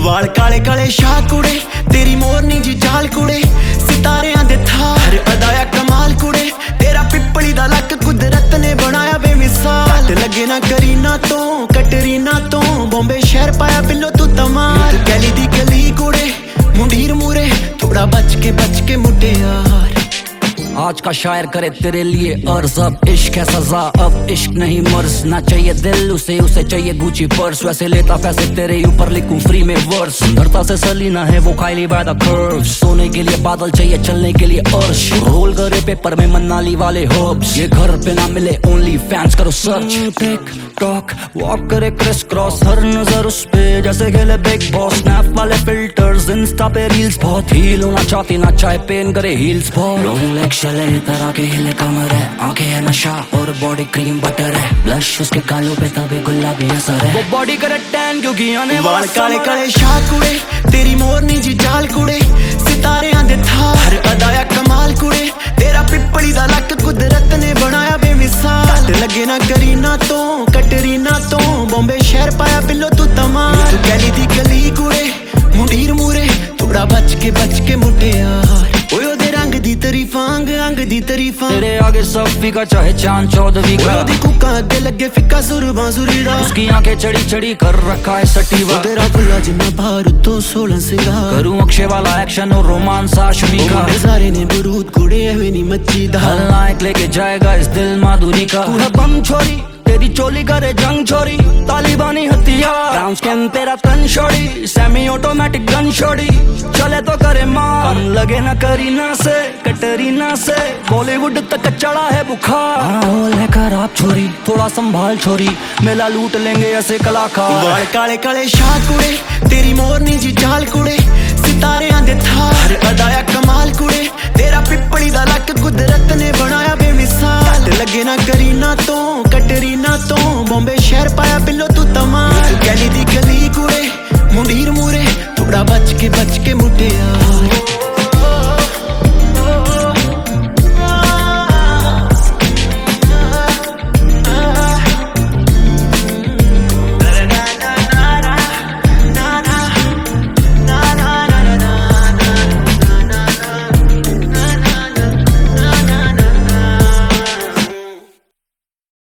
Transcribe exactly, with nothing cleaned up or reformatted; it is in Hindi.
वाल काले काले शाह कुड़े, तेरी मोरनी जी चाल कुड़े, सितारियां दे थार अदाया कमाल कुड़े, तेरा पिपली दा लक कुदरत ने बनाया बेमिसाल। लगे ना करीना तो कटरीना तो, बॉम्बे शहर पाया बिल्लो तू तमाल। गली दी गली कुड़े, मुंडीर मुरे, थोड़ा बच के बच के मुटे यार। आज का शायर करे तेरे लिए अर्ज, अब इश्क है सजा, अब इश्क नहीं मर्ज। ना चाहिए दिल उसे, उसे चाहिए गुची पर्स, वैसे लेता पैसे तेरे ऊपर लिखूं फ्री में वर्स। धरता से सलीना है वो काइली बाय द कर्व, सोने के लिए बादल चाहिए चलने के लिए अर्श। रोल करे पेपर में मनाली वाले हर्ब्स, ये घर पे ना मिले ओनली फैंस करो सर्च। टिक टॉक वॉक करे क्रिस क्रॉस, हर नजर उस पे जैसे खेले बिग बॉस। स्नैप वाले फिल्टर्स इंस्टा पे रील्स, बहुत हील होना चाहती ना चाहे पेन करे हील्स बहुत। चले तरह के हिले कमर है, आंखें है नशा और बॉडी क्रीम बटर है, ब्लश उसके गालों पे तभी गुलाबी असर है। वो बॉडी करे टैन क्योंकि आने वाल काले काले शाह कुड़े, तेरी मोरनी जी चाल कुड़े, सितारियां दे थार अदाया कमाल कुड़े, तेरा पिपली दा लक कुदरत ने बनाया बेमिसाल। लगे ना करीना तो कटरीना तो, बॉम्बे शहर पाया बिल्लो तू तमाल। तू गली दी गली कुड़े, मुंडीर मुरे, थोड़ा बच के बच के मुटे यार। ओए ओदे रंग दी तरीफां अंग अंग दी तरीफां, तेरे आगे सब फीका चाहे चांद चौदहवीं का। ओदी कुका अगे लगे फिक्का सुर बांसुरीड़ा, उसकी आंखें चढ़ी चढ़ी कर रखा है सटीवा। तेरा फुल्ला जिन्ना भार तो सोलह सिंगार, करूं अक्षय वाला एक्शन और रोमांस आशमी का। नजारे ने बुरूद कुड़े हुए नी मच्छी दा, खलनायक लेके जाएगा इस दिल माधुरी का। तू है बम छोरी, तेरी चोली करे जंग छोरी, तालिबानी हथियार ब्राउन स्किन तेरा तन छोड़ी, सेमी ऑटोमेटिक गन छोड़ी, चले तो करे मार। कम लगे ना करीना से कटरीना से, बॉलीवुड तक चढ़ा है बुखार। माहौल है खराब छोरी, थोड़ा संभाल छोरी, मेला लूट लेंगे ऐसे कलाकार। वाल काले काले शाह कुड़े, तेरी मोरनी जी चाल कुड़े, सितारियां दे थार अदाया कमाल कुड़े, तेरा पिपली दा लक कुदरत ने बनाया बेमिसाल। लगे ना करीना तो कटरीना तो, बॉम्बे शहर पाया